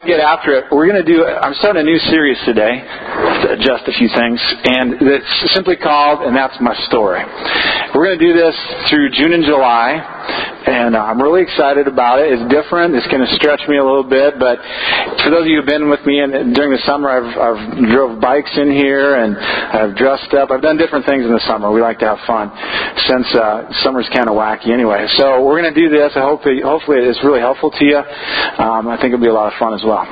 Get after it. I'm starting a new series today, to adjust a few things, and it's simply called, and that's my story. We're going to do this through June and July, and I'm really excited about it. It's different. It's going to stretch me a little bit, but for those of you who've been with me during the summer, I've drove bikes in here, and I've dressed up. I've done different things in the summer. We like to have fun, since summer's kind of wacky anyway. So we're going to do this. Hopefully it's really helpful to you. I think it'll be a lot of fun as well.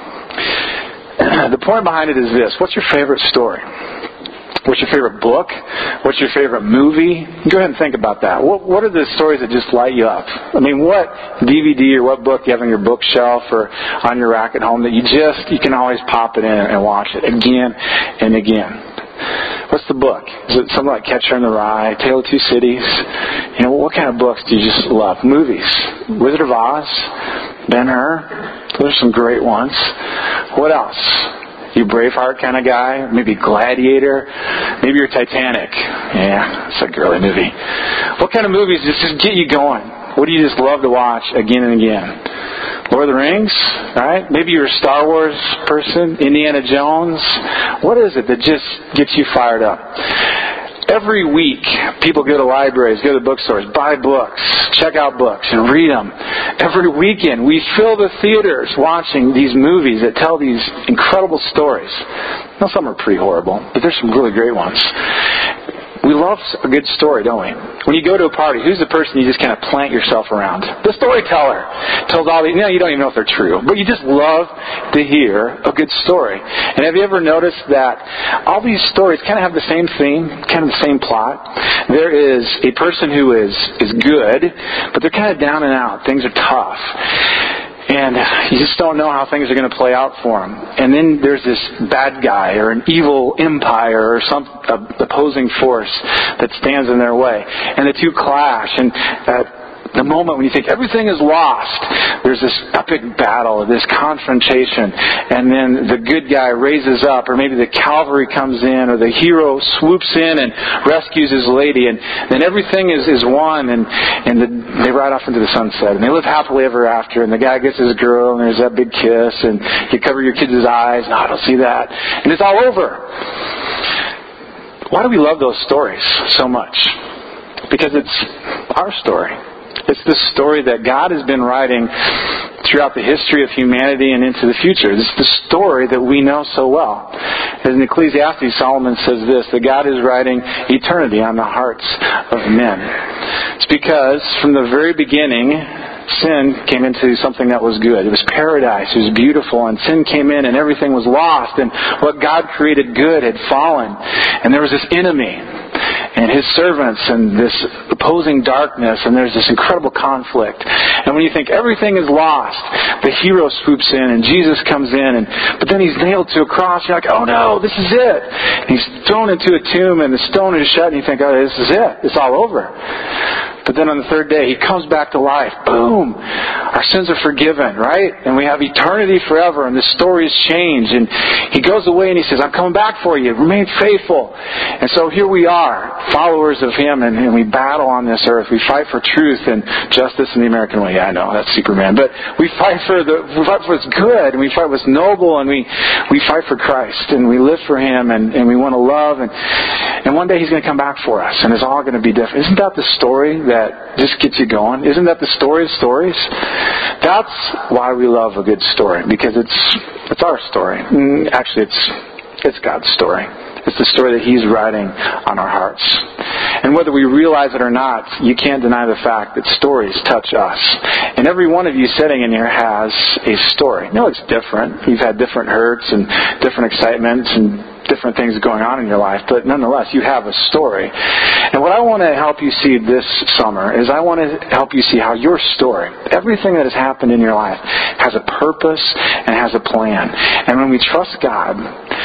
The point behind it is this. What's your favorite story? What's your favorite book? What's your favorite movie? Go ahead and think about that. What are the stories that just light you up? I mean, what DVD or what book do you have on your bookshelf or on your rack at home that you can always pop it in and watch it again and again? What's the book? Is it something like Catcher in the Rye, Tale of Two Cities? You know, what kind of books do you just love? Movies. Wizard of Oz, Ben-Hur. Those are some great ones. What else? You Braveheart kind of guy? Maybe Gladiator? Maybe you're Titanic. Yeah, it's a girly movie. What kind of movies just get you going? What do you just love to watch again and again? Lord of the Rings, right? Maybe you're a Star Wars person, Indiana Jones. What is it that just gets you fired up? Every week, people go to libraries, go to bookstores, buy books, check out books, and read them. Every weekend, we fill the theaters watching these movies that tell these incredible stories. Now, some are pretty horrible, but there's some really great ones. We love a good story, don't we? When you go to a party, who's the person you just kind of plant yourself around? The storyteller. Tells all you don't even know if they're true, but you just love to hear a good story. And have you ever noticed that all these stories kind of have the same theme, kind of the same plot? There is a person who is good, but they're kind of down and out. Things are tough. And you just don't know how things are going to play out for them. And then there's this bad guy or an evil empire or some opposing force that stands in their way. And the two clash. And the moment when you think everything is lost, there's this epic battle, this confrontation, and then the good guy raises up, or maybe the cavalry comes in, or the hero swoops in and rescues his lady, and then everything is won, and they ride off into the sunset, and they live happily ever after, and the guy gets his girl, and there's that big kiss, and you cover your kids' eyes, no, I don't see that, and it's all over. Why do we love those stories so much? Because it's our story. It's the story that God has been writing throughout the history of humanity and into the future. It's the story that we know so well. As in Ecclesiastes, Solomon says this, that God is writing eternity on the hearts of men. It's because from the very beginning, sin came into something that was good. It was paradise. It was beautiful. And sin came in and everything was lost. And what God created good had fallen. And there was this enemy and his servants and this opposing darkness, and there's this incredible conflict. And when you think everything is lost, the hero swoops in and Jesus comes in, but then he's nailed to a cross. You're like, oh no, this is it. And he's thrown into a tomb and the stone is shut, and you think, oh, this is it. It's all over. But then on the third day, he comes back to life. Boom! Our sins are forgiven, right? And we have eternity forever, and the story is changed. And he goes away and he says, I'm coming back for you. Remain faithful. And so here we are, followers of him, and we battle on this earth. We fight for truth and justice in the American way. Yeah, I know, that's Superman. But we fight for what's good, and we fight what's noble, and we fight for Christ, and we live for him, and we want to love. And one day he's going to come back for us, and it's all going to be different. Isn't that the story that just gets you going? Isn't that the story of stories? That's why we love a good story, because it's our story. Actually, it's God's story. It's the story that he's writing on our hearts. And whether we realize it or not, you can't deny the fact that stories touch us. And every one of you sitting in here has a story. No, it's different. You've had different hurts and different excitements and different things going on in your life, but nonetheless, you have a story. And what I want to help you see this summer is I want to help you see how your story, everything that has happened in your life, has a purpose and has a plan. And when we trust God,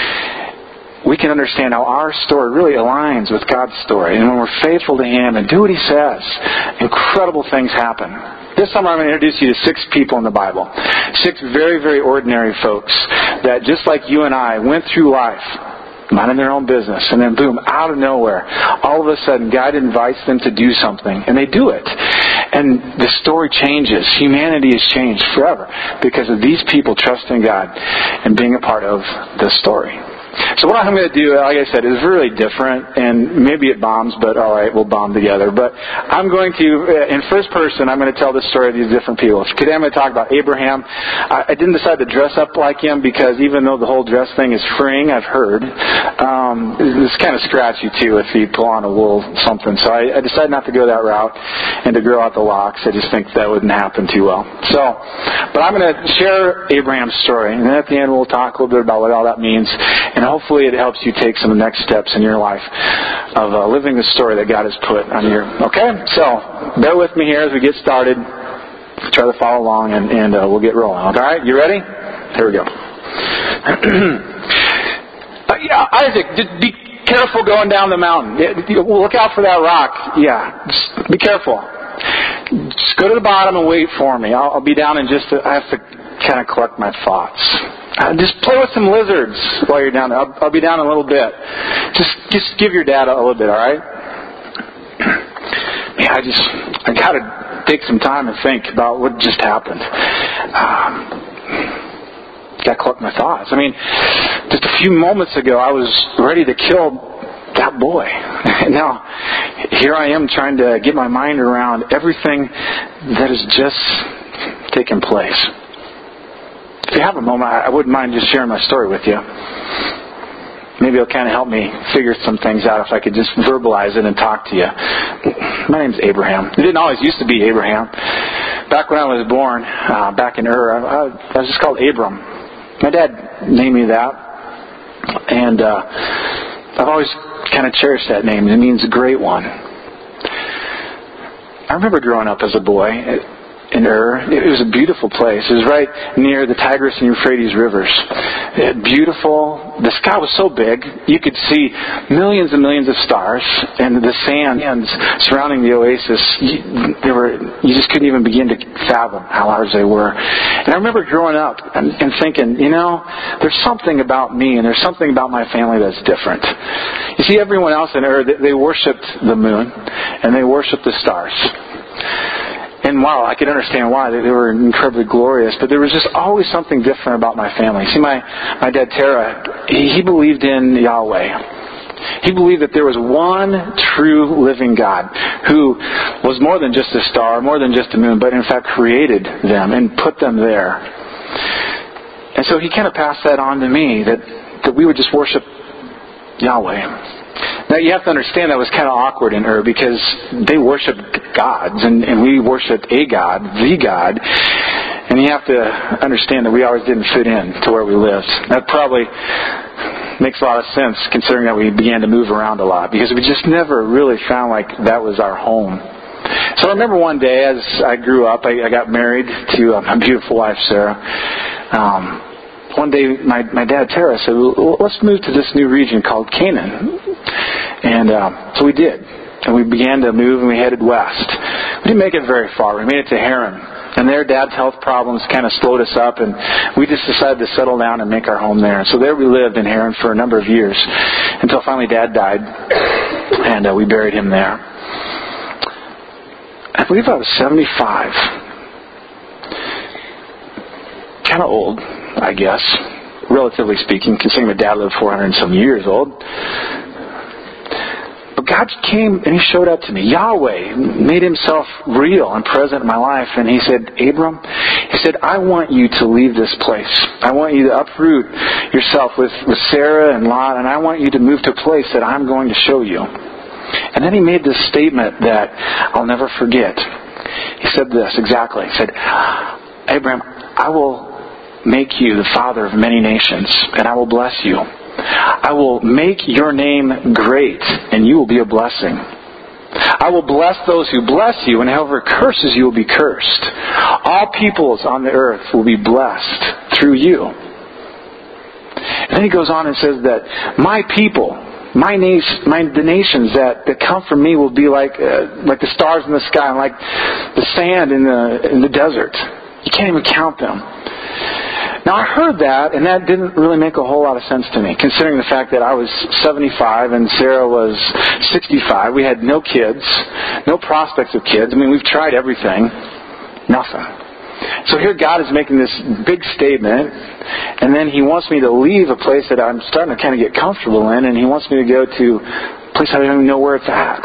we can understand how our story really aligns with God's story. And when we're faithful to him and do what he says, incredible things happen. This summer I'm going to introduce you to 6 people in the Bible. 6 very, very ordinary folks that, just like you and I, went through life minding their own business, and then boom, out of nowhere, all of a sudden God invites them to do something, and they do it. And the story changes. Humanity is changed forever because of these people trusting God and being a part of the story. So what I'm going to do, like I said, is really different, and maybe it bombs, but all right, we'll bomb together. But I'm going to, in first person, I'm going to tell the story of these different people. Today I'm going to talk about Abraham. I didn't decide to dress up like him because even though the whole dress thing is freeing, I've heard, it's kind of scratchy too if you pull on a wool something. So I decided not to go that route and to grow out the locks. I just think that wouldn't happen too well. So, but I'm going to share Abraham's story, and then at the end we'll talk a little bit about what all that means. And hopefully it helps you take some next steps in your life of living the story that God has put on your... Okay? So, bear with me here as we get started. Try to follow along and we'll get rolling. All right? You ready? Here we go. Isaac, just be careful going down the mountain. Look out for that rock. Yeah, just be careful. Just go to the bottom and wait for me. I'll be down in I have to kind of collect my thoughts. Just play with some lizards while you're down there. I'll be down in a little bit. Just give your dad a little bit, all right? Man, I got to take some time and think about what just happened. Got to collect my thoughts. I mean, just a few moments ago, I was ready to kill that boy. And now, here I am trying to get my mind around everything that has just taken place. If you have a moment, I wouldn't mind just sharing my story with you. Maybe it'll kind of help me figure some things out if I could just verbalize it and talk to you. My name's Abraham. It didn't always used to be Abraham. Back when I was born, back in Ur, I was just called Abram. My dad named me that. And I've always kind of cherished that name. It means great one. I remember growing up as a boy in Ur. It was a beautiful place. It was right near the Tigris and Euphrates rivers. Beautiful. The sky was so big, you could see millions and millions of stars, and the sands surrounding the oasis, you just couldn't even begin to fathom how large they were. And I remember growing up and thinking, there's something about me and there's something about my family that's different. You see, everyone else in Ur, they worshipped the moon and they worshipped the stars. And wow, I could understand why. They were incredibly glorious. But there was just always something different about my family. See, my dad, Tara, he believed in Yahweh. He believed that there was one true living God who was more than just a star, more than just a moon, but in fact created them and put them there. And so he kind of passed that on to me, that we would just worship Yahweh. Now, you have to understand that was kind of awkward in Ur because they worshiped gods, and we worshiped a God, the God. And you have to understand that we always didn't fit in to where we lived. That probably makes a lot of sense considering that we began to move around a lot because we just never really found like that was our home. So I remember one day as I grew up, I got married to my beautiful wife, Sarah. One day, my dad, Tara, said, well, let's move to this new region called Canaan. And so we did. And we began to move and we headed west. We didn't make it very far. We made it to Haran. And there, Dad's health problems kind of slowed us up, and we just decided to settle down and make our home there. And so there we lived in Haran for a number of years until finally Dad died, and we buried him there. I believe I was 75. Kind of old, I guess, relatively speaking, considering my dad lived 400 and some years old. But God came and He showed up to me. Yahweh made Himself real and present in my life. And He said, Abram, He said, I want you to leave this place. I want you to uproot yourself with Sarah and Lot, and I want you to move to a place that I'm going to show you. And then He made this statement that I'll never forget. He said this exactly. He said, Abram, I will make you the father of many nations, and I will bless you. I will make your name great, and you will be a blessing. I will bless those who bless you, and whoever curses you will be cursed. All peoples on the earth will be blessed through you. And then He goes on and says that my people, the nations that come from me will be like the stars in the sky, and like the sand in the desert. You can't even count them. Now, I heard that, and that didn't really make a whole lot of sense to me, considering the fact that I was 75 and Sarah was 65. We had no kids, no prospects of kids. I mean, we've tried everything. Nothing. So here God is making this big statement, and then He wants me to leave a place that I'm starting to kind of get comfortable in, and He wants me to go to a place I don't even know where it's at.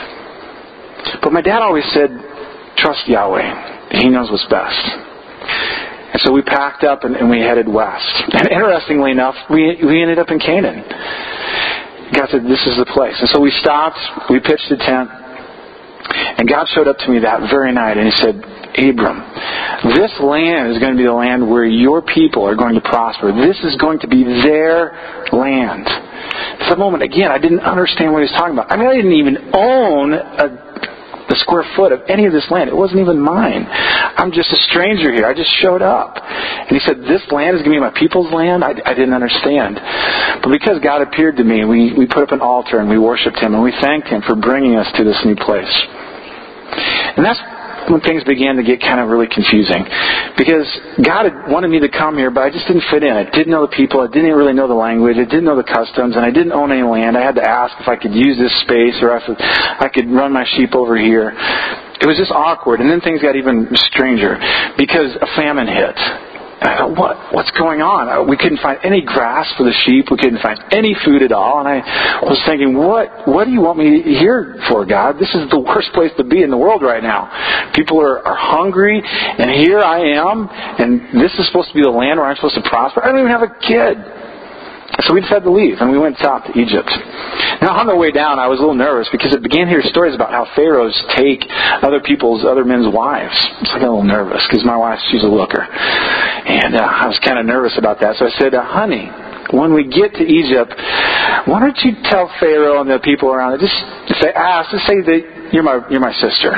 But my dad always said, trust Yahweh. He knows what's best. And so we packed up and we headed west. And interestingly enough, we ended up in Canaan. God said, this is the place. And so we stopped, we pitched a tent, and God showed up to me that very night and He said, Abram, this land is going to be the land where your people are going to prosper. This is going to be their land. For a moment, again, I didn't understand what He was talking about. I mean, I didn't even own the square foot of any of this land. It wasn't even mine. I'm just a stranger here. I just showed up. And He said, this land is going to be my people's land? I didn't understand. But because God appeared to me, we put up an altar and we worshipped Him and we thanked Him for bringing us to this new place. And that's when things began to get kind of really confusing. Because God had wanted me to come here, but I just didn't fit in. I didn't know the people. I didn't really know the language. I didn't know the customs. And I didn't own any land. I had to ask if I could use this space or if I could run my sheep over here. It was just awkward. And then things got even stranger because a famine hit. I thought, what's going on? We couldn't find any grass for the sheep. We couldn't find any food at all. And I was thinking, what do you want me here for, God? This is the worst place to be in the world right now. People are hungry, and here I am, and this is supposed to be the land where I'm supposed to prosper. I don't even have a kid. So we decided to leave, and we went south to Egypt. Now, on the way down, I was a little nervous because it began to hear stories about how pharaohs take other men's wives. So I got a little nervous because my wife, she's a looker. And I was kind of nervous about that. So I said, honey, when we get to Egypt, why don't you tell Pharaoh and the people around it, just say that you're my sister.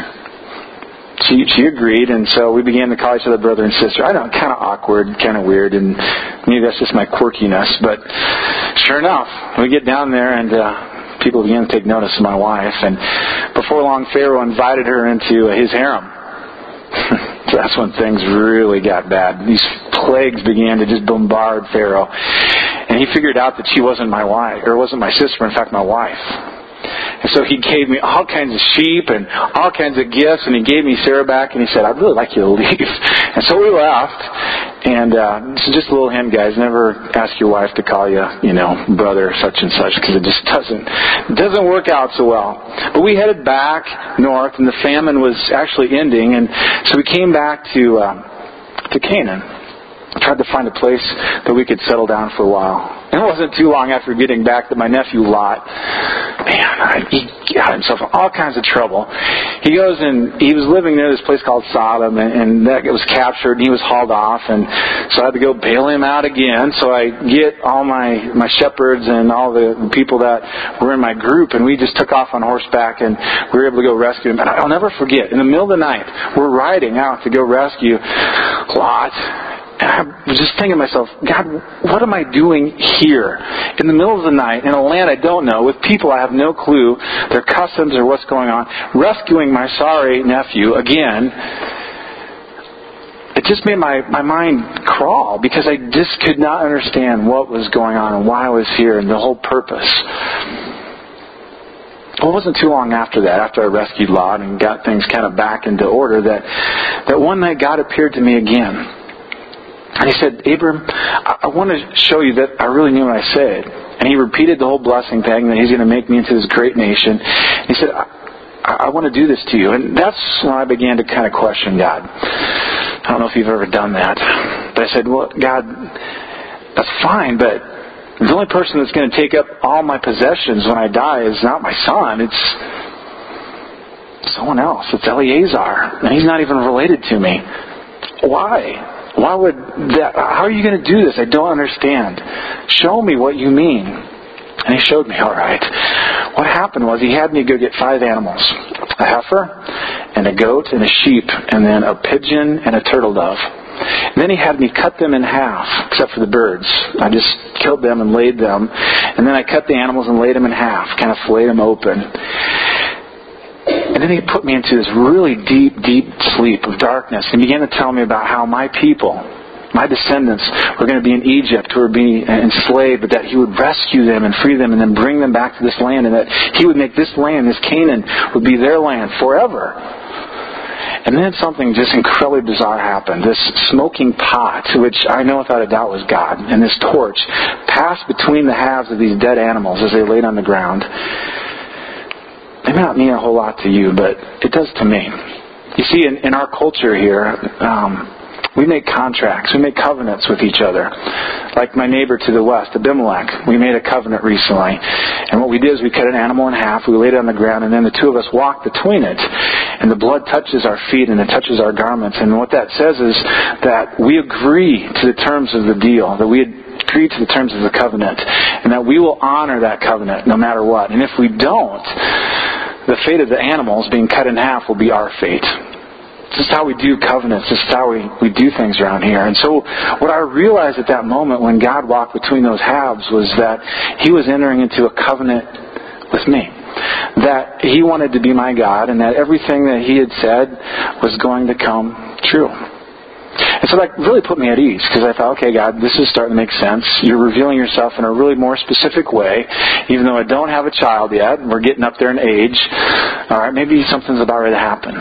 She agreed, and so we began to call each other brother and sister. I know, kind of awkward, kind of weird, and maybe that's just my quirkiness, but sure enough, we get down there, and people began to take notice of my wife, and before long, Pharaoh invited her into his harem. So that's when things really got bad. These plagues began to just bombard Pharaoh, and he figured out that she wasn't my wife, or wasn't my sister, in fact, my wife. And so he gave me all kinds of sheep and all kinds of gifts, and he gave me Sarah back, and he said, I'd really like you to leave. And so we left, and this is just a little hint, guys. Never ask your wife to call you, brother such and such, because it just doesn't work out so well. But we headed back north, and the famine was actually ending, and so we came back to Canaan. Tried to find a place that we could settle down for a while. And it wasn't too long after getting back that my nephew Lot, he got himself in all kinds of trouble. He was living near this place called Sodom, and that was captured, and he was hauled off, and so I had to go bail him out again. So I get all my shepherds and all the people that were in my group, and we just took off on horseback, and we were able to go rescue him. And I'll never forget, in the middle of the night, we're riding out to go rescue Lot. And I was just thinking to myself, God, what am I doing here in the middle of the night in a land I don't know with people I have no clue, their customs or what's going on, rescuing my sorry nephew again? It just made my mind crawl because I just could not understand what was going on and why I was here and the whole purpose. Well, it wasn't too long after that, after I rescued Lot and got things kind of back into order, that one night God appeared to me again. And He said, Abram, I want to show you that I really mean what I said. And He repeated the whole blessing thing, that He's going to make me into this great nation. And He said, I want to do this to you. And that's when I began to kind of question God. I don't know if you've ever done that. But I said, well, God, that's fine, but the only person that's going to take up all my possessions when I die is not my son. It's someone else. It's Eleazar. And he's not even related to me. Why? Why would that? How are you going to do this? I don't understand. Show me what you mean. And He showed me, all right. What happened was He had me go get 5 animals. A heifer, and a goat, and a sheep, and then a pigeon, and a turtle dove. And then He had me cut them in half, except for the birds. I just killed them and laid them. And then I cut the animals and laid them in half, kind of filleted them open. And then He put me into this really deep, deep sleep of darkness. And began to tell me about how my people My descendants were going to be in Egypt, who were being enslaved, but that He would rescue them and free them and then bring them back to this land, and that He would make this land, this Canaan, would be their land forever. And then something just incredibly bizarre happened. This smoking pot, which I know without a doubt was God, and this torch passed between the halves of these dead animals as they laid on the ground. It may not mean a whole lot to you, but it does to me. You see, in our culture here, we make contracts, we make covenants with each other. Like my neighbor to the west, Abimelech, we made a covenant recently. And what we did is we cut an animal in half, we laid it on the ground, and then the two of us walked between it. And the blood touches our feet and it touches our garments. And what that says is that we agree to the terms of the deal, that we agree to the terms of the covenant, and that we will honor that covenant no matter what. And if we don't, the fate of the animals being cut in half will be our fate. This is how we do covenants. This is how we do things around here. And so what I realized at that moment when God walked between those halves was that He was entering into a covenant with me. That He wanted to be my God, and that everything that He had said was going to come true. And so that really put me at ease, because I thought, okay, God, this is starting to make sense. You're revealing yourself in a really more specific way. Even though I don't have a child yet, we're getting up there in age. All right, maybe something's about ready to happen.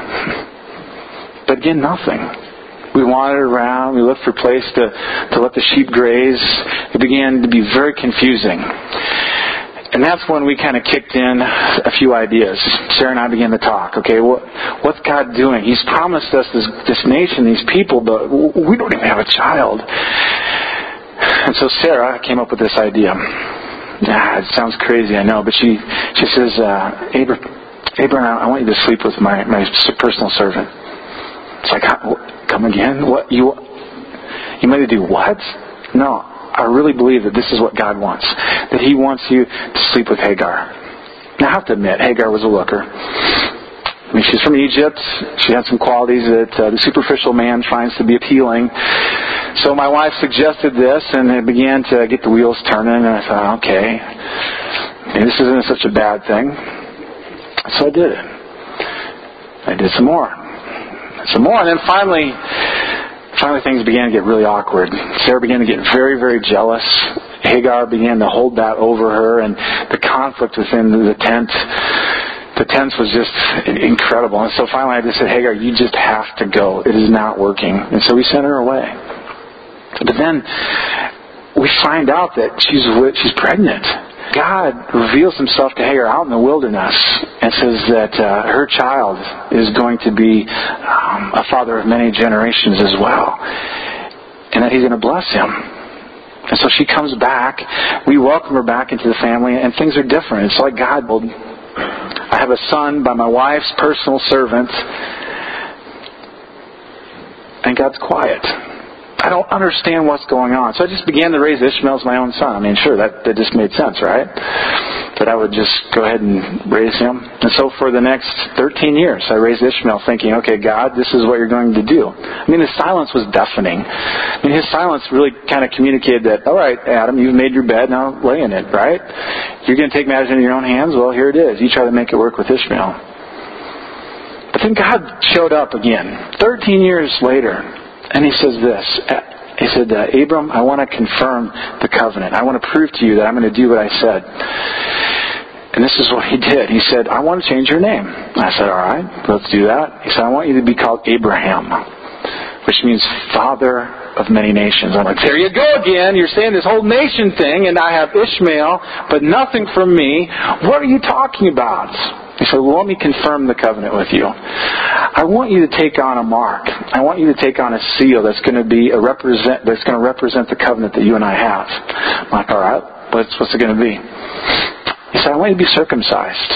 But again, nothing. We wandered around. We looked for a place to let the sheep graze. It began to be very confusing. And that's when we kind of kicked in a few ideas. Sarah and I began to talk. Okay, what's God doing? He's promised us this nation, these people, but we don't even have a child. And so Sarah came up with this idea. It sounds crazy, I know, but she says, Abraham, I want you to sleep with my personal servant. It's like, come again? What you might do what? No, I really believe that this is what God wants. That He wants you to sleep with Hagar. Now I have to admit, Hagar was a looker. I mean, she's from Egypt. She had some qualities that the superficial man finds to be appealing. So my wife suggested this, and it began to get the wheels turning, and I thought, okay, maybe this isn't such a bad thing. So I did it. I did some more. And then finally things began to get really awkward. Sarah began to get very, very jealous. Hagar began to hold that over her, and the conflict within the tents was just incredible. And so finally I just said, Hagar, you just have to go. It is not working. And so we sent her away. But then we find out that she's pregnant. God reveals Himself to Hagar out in the wilderness and says that her child is going to be a father of many generations as well, and that He's going to bless him. And so she comes back. We welcome her back into the family, and things are different. It's like God told, I have a son by my wife's personal servant, and God's quiet. I don't understand what's going on. So I just began to raise Ishmael as my own son. I mean, sure, that just made sense, right? That I would just go ahead and raise him. And so for the next 13 years, I raised Ishmael thinking, okay, God, this is what you're going to do. I mean, His silence was deafening. I mean, His silence really kind of communicated that, all right, Adam, you've made your bed, now lay in it, right? You're going to take matters into your own hands? Well, here it is. You try to make it work with Ishmael. But then God showed up again, 13 years later. And He says this. He said, Abram, I want to confirm the covenant. I want to prove to you that I'm going to do what I said. And this is what He did. He said, I want to change your name. I said, all right, let's do that. He said, I want you to be called Abraham, which means father of many nations. I'm like, there you go again. You're saying this whole nation thing, and I have Ishmael, but nothing from me. What are you talking about? He said, well, let me confirm the covenant with you. I want you to take on a mark. I want you to take on a seal that's going to represent the covenant that you and I have. I'm like, all right, what's it going to be? He said, I want you to be circumcised.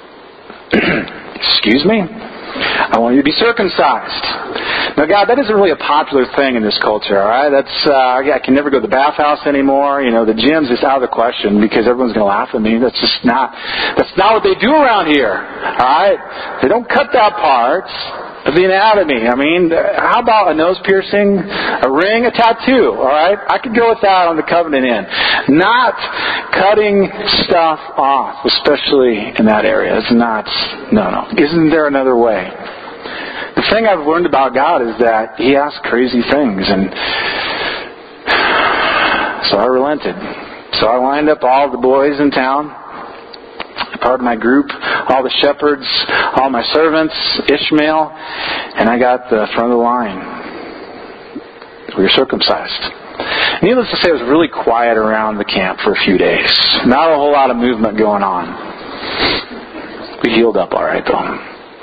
Excuse me? I want you to be circumcised. Now, God, that isn't really a popular thing in this culture, all right? I can never go to the bathhouse anymore. You know, the gym's just out of the question because everyone's going to laugh at me. That's not what they do around here, all right? They don't cut that part of the anatomy. I mean, how about a nose piercing, a ring, a tattoo, all right? I could go with that on the covenant end. Not cutting stuff off, especially in that area. It's not, no. Isn't there another way? The thing I've learned about God is that He asks crazy things, and So I relented. So I lined up all the boys in town, part of my group, all the shepherds, all my servants, Ishmael, and I got the front of the line. We were circumcised. Needless to say, it was really quiet around the camp for a few days. Not a whole lot of movement going on. We healed up all right, though.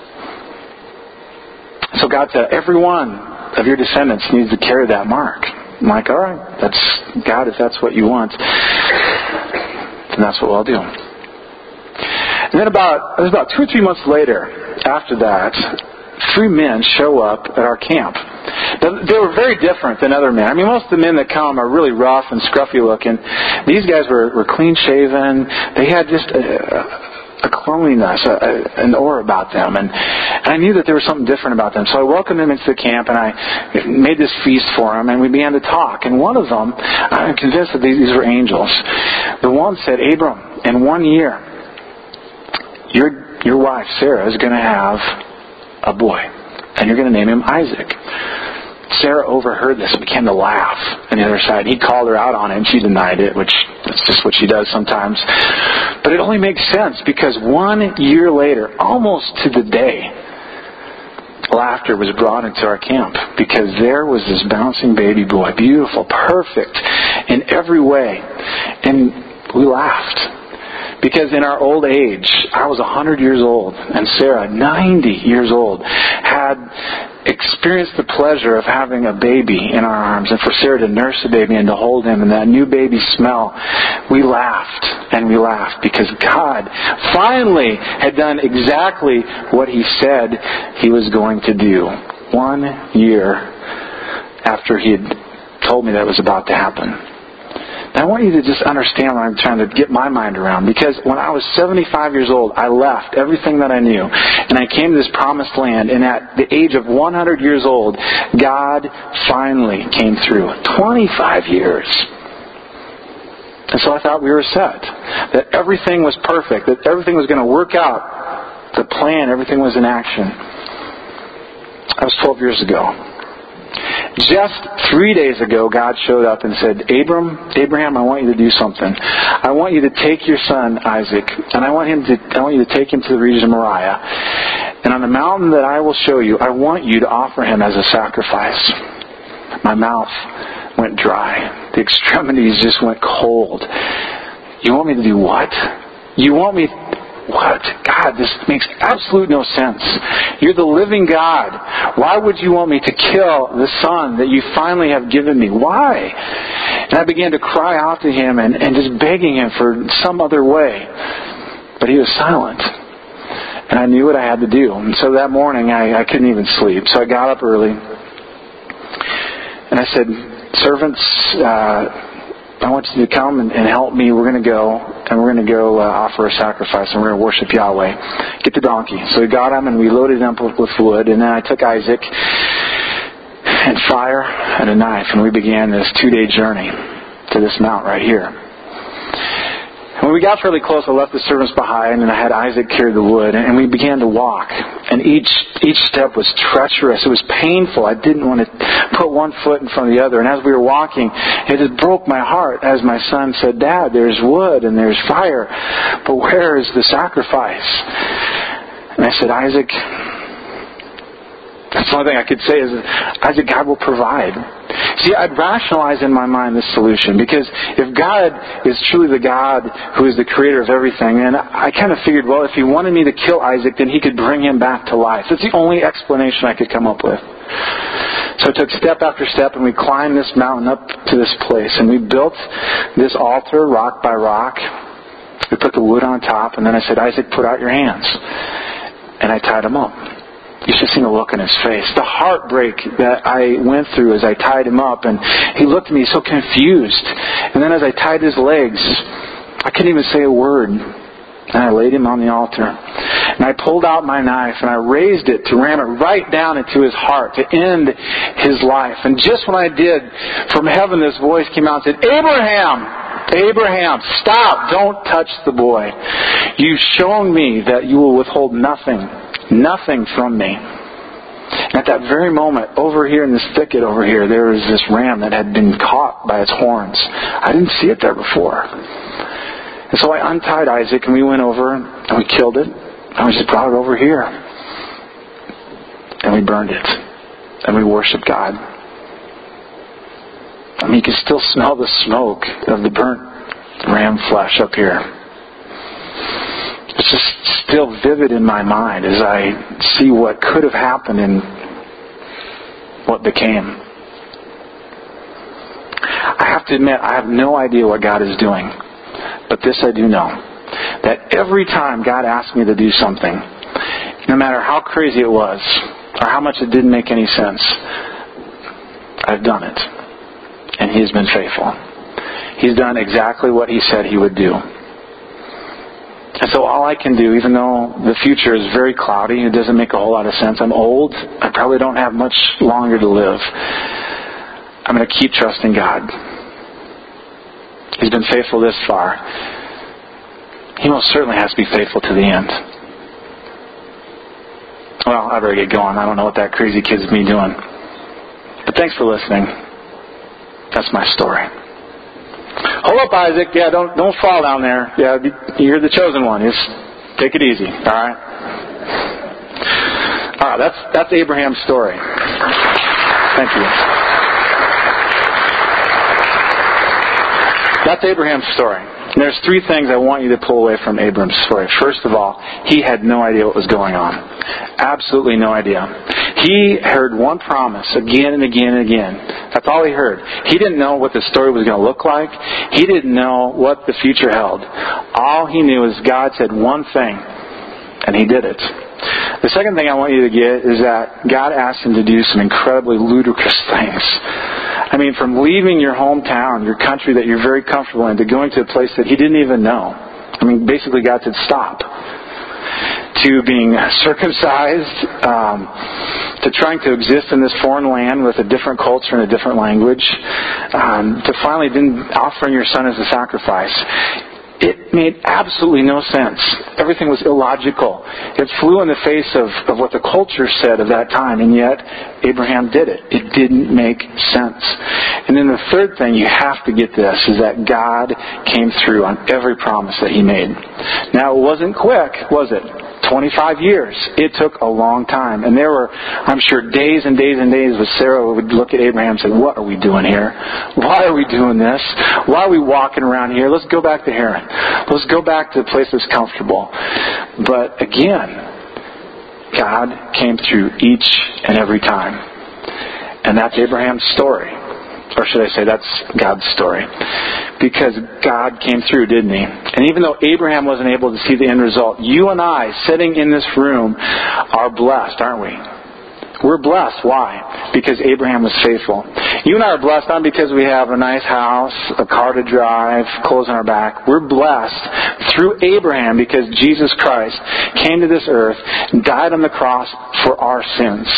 So God said, every one of your descendants needs to carry that mark. I'm like, all right, that's God, if that's what you want, then that's what I'll do. And then it was about 2 or 3 months later, after that, 3 men show up at our camp. They were very different than other men. I mean, most of the men that come are really rough and scruffy looking. These guys were clean shaven. They had just a cleanliness, an aura about them. And I knew that there was something different about them. So I welcomed them into the camp, and I made this feast for them, and we began to talk. And one of them, I'm convinced that these were angels. The one said, Abram, in 1 year, your wife, Sarah, is going to have a boy, and you're going to name him Isaac. Sarah overheard this and began to laugh on the other side. He called her out on it, and she denied it, which that's just what she does sometimes. But it only makes sense because 1 year later, almost to the day, laughter was brought into our camp because there was this bouncing baby boy, beautiful, perfect in every way, and we laughed. Because in our old age, I was 100 years old, and Sarah, 90 years old, had experienced the pleasure of having a baby in our arms, and for Sarah to nurse the baby and to hold him, and that new baby smell, we laughed, and we laughed, because God finally had done exactly what He said He was going to do. 1 year after He had told me that was about to happen. I want you to just understand what I'm trying to get my mind around. Because when I was 75 years old, I left everything that I knew. And I came to this promised land. And at the age of 100 years old, God finally came through. 25 years. And so I thought we were set. That everything was perfect. That everything was going to work out. The plan, everything was in action. That was 12 years ago. Just 3 days ago, God showed up and said, Abraham, I want you to do something. I want you to take your son, Isaac, and I want you to take him to the region of Moriah. And on the mountain that I will show you, I want you to offer him as a sacrifice. My mouth went dry. The extremities just went cold. You want me to do what? You want me... What? God, this makes absolute no sense. You're the living God. Why would you want me to kill the son that you finally have given me? Why? And I began to cry out to Him and just begging Him for some other way. But He was silent. And I knew what I had to do. And so that morning I couldn't even sleep. So I got up early. And I said, servants, I want you to come and help me. We're going to go, and we're going to go offer a sacrifice, and we're going to worship Yahweh. Get the donkey. So we got him, and we loaded him up with wood, and then I took Isaac and fire and a knife, and we began this 2-day journey to this mount right here. When we got fairly close, I left the servants behind, and I had Isaac carry the wood, and we began to walk. And each step was treacherous. It was painful. I didn't want to put one foot in front of the other. And as we were walking, it just broke my heart as my son said, Dad, there's wood and there's fire, but where is the sacrifice? And I said, Isaac, that's the only thing I could say is, Isaac, God will provide. See, I'd rationalize in my mind this solution, because if God is truly the God who is the creator of everything, then I kind of figured, well, if He wanted me to kill Isaac, then He could bring him back to life. That's the only explanation I could come up with. So I took step after step, and we climbed this mountain up to this place, and we built this altar rock by rock. We put the wood on top, and then I said, Isaac, put out your hands. And I tied him up. You should have seen the look on his face. The heartbreak that I went through as I tied him up. And he looked at me so confused. And then as I tied his legs, I couldn't even say a word. And I laid him on the altar. And I pulled out my knife and I raised it to ram it right down into his heart to end his life. And just when I did, from heaven this voice came out and said, Abraham, stop. Don't touch the boy. You've shown me that you will withhold nothing from me. And at that very moment, over here in this thicket over here, there was this ram that had been caught by its horns. I didn't see it there before. And so I untied Isaac, and we went over, and we killed it, and we just brought it over here. And we burned it. And we worshiped God. I mean, you can still smell the smoke of the burnt ram flesh up here. It's just still vivid in my mind as I see what could have happened and what became. I have to admit, I have no idea what God is doing. But this I do know. That every time God asked me to do something, no matter how crazy it was, or how much it didn't make any sense, I've done it. And He has been faithful. He's done exactly what He said He would do. And so all I can do, even though the future is very cloudy, it doesn't make a whole lot of sense. I'm old. I probably don't have much longer to live. I'm going to keep trusting God. He's been faithful this far. He most certainly has to be faithful to the end. Well, I better get going. I don't know what that crazy kid's me doing. But thanks for listening. That's my story. Hold up, Isaac. Yeah, don't fall down there. Yeah, you're the chosen one. Just take it easy. All right. All right. That's Abraham's story. Thank you. That's Abraham's story. And there's three things I want you to pull away from Abraham's story. First of all, he had no idea what was going on. Absolutely no idea. He heard one promise again and again and again. That's all he heard. He didn't know what the story was going to look like. He didn't know what the future held. All he knew is God said one thing, and He did it. The second thing I want you to get is that God asked him to do some incredibly ludicrous things. I mean, from leaving your hometown, your country that you're very comfortable in, to going to a place that he didn't even know. I mean, basically God said, stop. To being circumcised, to trying to exist in this foreign land with a different culture and a different language, to finally offering your son as a sacrifice. It made absolutely no sense. Everything was illogical. It flew in the face of what the culture said of that time, and yet Abraham did it. It didn't make sense. And then the third thing, you have to get this, is that God came through on every promise that He made. Now, it wasn't quick, was it? 25 years. It took a long time. And there were, I'm sure, days and days and days where Sarah would look at Abraham and say, what are we doing here? Why are we doing this? Why are we walking around here? Let's go back to Haran. Let's go back to a place that's comfortable. But again, God came through each and every time. And that's Abraham's story. Or should I say, that's God's story. Because God came through, didn't He? And even though Abraham wasn't able to see the end result, you and I, sitting in this room, are blessed, aren't we? We're blessed. Why? Because Abraham was faithful. You and I are blessed not because we have a nice house, a car to drive, clothes on our back. We're blessed through Abraham because Jesus Christ came to this earth, died on the cross for our sins.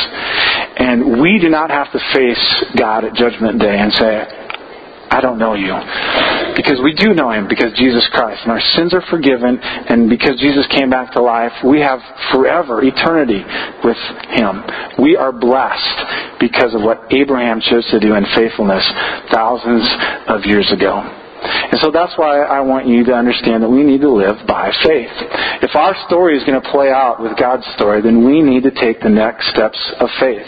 And we do not have to face God at Judgment Day and say, I don't know you. Because we do know Him, because Jesus Christ. And our sins are forgiven, and because Jesus came back to life, we have forever, eternity with Him. We are blessed because of what Abraham chose to do in faithfulness thousands of years ago. And so that's why I want you to understand that we need to live by faith. If our story is going to play out with God's story, then we need to take the next steps of faith.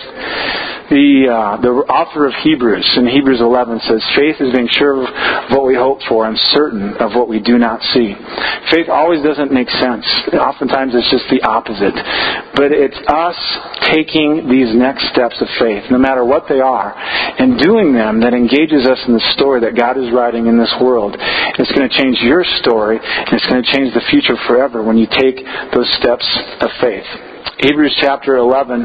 The author of Hebrews, in Hebrews 11, says, faith is being sure of what we hope for and certain of what we do not see. Faith always doesn't make sense. Oftentimes it's just the opposite. But it's us taking these next steps of faith, no matter what they are, and doing them that engages us in the story that God is writing in this world. It's going to change your story, and it's going to change the future forever when you take those steps of faith. Hebrews chapter 11,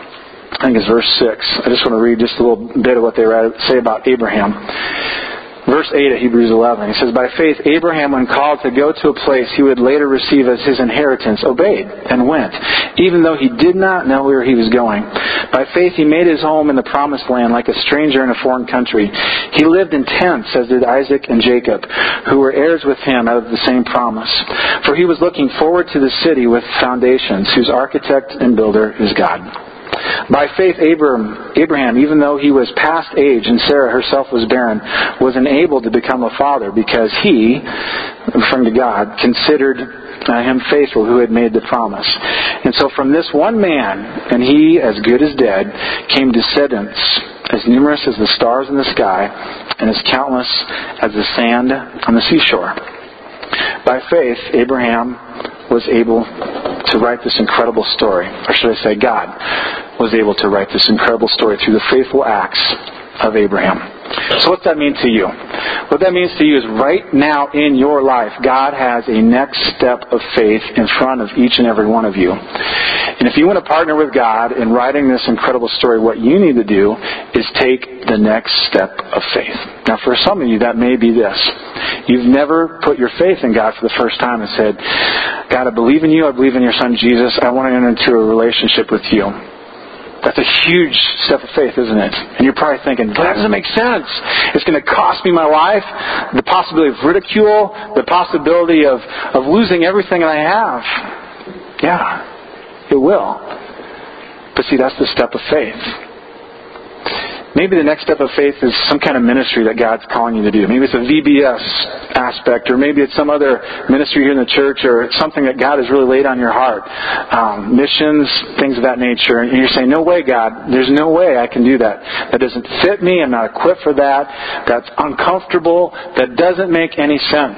I think it's verse 6. I just want to read just a little bit of what they say about Abraham. Verse 8 of Hebrews 11. He says, by faith Abraham, when called to go to a place he would later receive as his inheritance, obeyed and went, even though he did not know where he was going. By faith he made his home in the promised land like a stranger in a foreign country. He lived in tents, as did Isaac and Jacob, who were heirs with him out of the same promise. For he was looking forward to the city with foundations, whose architect and builder is God. By faith, Abraham, even though he was past age and Sarah herself was barren, was enabled to become a father because he, referring to God, considered him faithful who had made the promise. And so from this one man, and he as good as dead, came descendants as numerous as the stars in the sky and as countless as the sand on the seashore. By faith, Abraham was able to write this incredible story. Or should I say God was able to write this incredible story through the faithful acts of Abraham. So what's that mean to you? What that means to you is right now in your life, God has a next step of faith in front of each and every one of you. And if you want to partner with God in writing this incredible story, what you need to do is take the next step of faith. Now for some of you, that may be this. You've never put your faith in God for the first time and said, God, I believe in you. I believe in your Son Jesus. I want to enter into a relationship with you. That's a huge step of faith, isn't it? And you're probably thinking, that doesn't make sense. It's going to cost me my life, the possibility of ridicule, the possibility of losing everything I have. Yeah, it will. But see, that's the step of faith. Maybe the next step of faith is some kind of ministry that God's calling you to do. Maybe it's a VBS aspect, or maybe it's some other ministry here in the church, or it's something that God has really laid on your heart. Missions, things of that nature. And you're saying, no way, God. There's no way I can do that. That doesn't fit me. I'm not equipped for that. That's uncomfortable. That doesn't make any sense.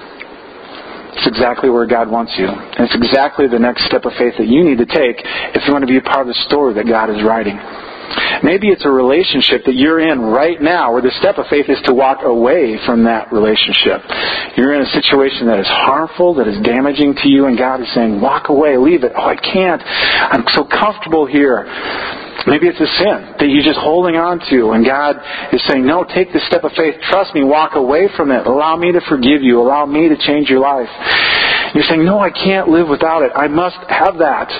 It's exactly where God wants you. And it's exactly the next step of faith that you need to take if you want to be a part of the story that God is writing. Maybe it's a relationship that you're in right now where the step of faith is to walk away from that relationship. You're in a situation that is harmful, that is damaging to you, and God is saying, walk away, leave it. Oh, I can't. I'm so comfortable here. Maybe it's a sin that you're just holding on to, and God is saying, no, take the step of faith. Trust me, walk away from it. Allow me to forgive you. Allow me to change your life. You're saying, no, I can't live without it. I must have that.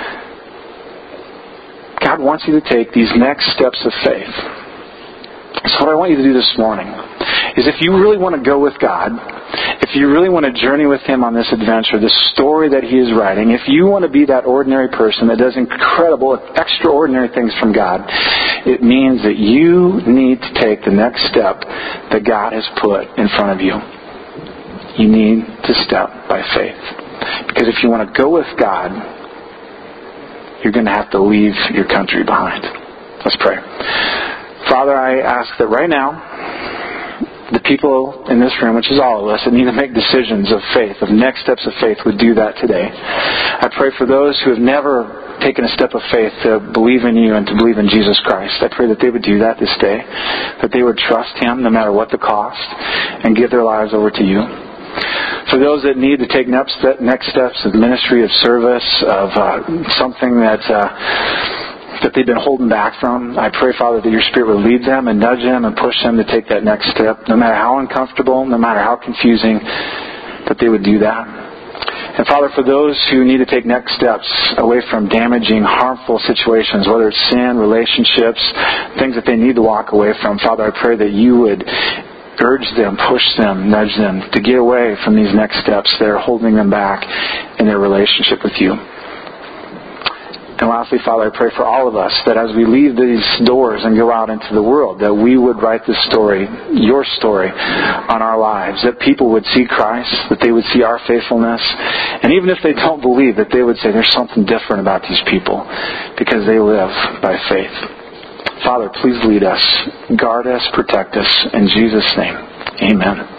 God wants you to take these next steps of faith. So what I want you to do this morning is if you really want to go with God, if you really want to journey with Him on this adventure, this story that He is writing, if you want to be that ordinary person that does incredible, extraordinary things from God, it means that you need to take the next step that God has put in front of you. You need to step by faith. Because if you want to go with God, you're going to have to leave your country behind. Let's pray. Father, I ask that right now, the people in this room, which is all of us, that need to make decisions of faith, of next steps of faith, would do that today. I pray for those who have never taken a step of faith to believe in you and to believe in Jesus Christ. I pray that they would do that this day, that they would trust Him no matter what the cost, and give their lives over to you. For those that need to take next steps of ministry, of service, of something that they've been holding back from, I pray, Father, that your Spirit would lead them and nudge them and push them to take that next step, no matter how uncomfortable, no matter how confusing, that they would do that. And Father, for those who need to take next steps away from damaging, harmful situations, whether it's sin, relationships, things that they need to walk away from, Father, I pray that you would urge them, push them, nudge them to get away from these next steps that are holding them back in their relationship with you. And lastly, Father, I pray for all of us that as we leave these doors and go out into the world, that we would write this story, your story, on our lives. That people would see Christ, that they would see our faithfulness. And even if they don't believe, that they would say there's something different about these people because they live by faith. Father, please lead us, guard us, protect us. In Jesus' name, amen.